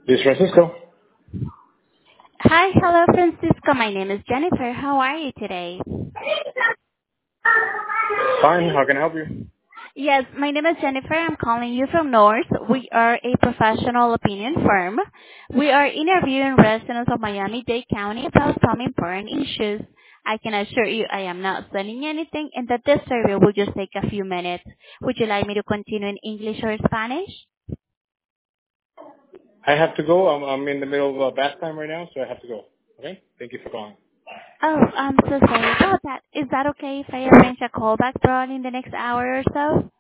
This is Francisco. Hi, hello, Francisco. My name is Jennifer. How are you today? Fine. How can I help you? Yes, my name is Jennifer. I'm calling you from North. We are a professional opinion firm. We are interviewing residents of Miami-Dade County about some important issues. I can assure you I am not sending anything and that this survey will just take a few minutes. Would you like me to continue in English or Spanish? I have to go. I'm in the middle of bath time right now, so I have to go. Okay. Thank you for calling. Oh, I'm so sorry about that. Is that okay if I arrange a call back, Broad, in the next hour or so?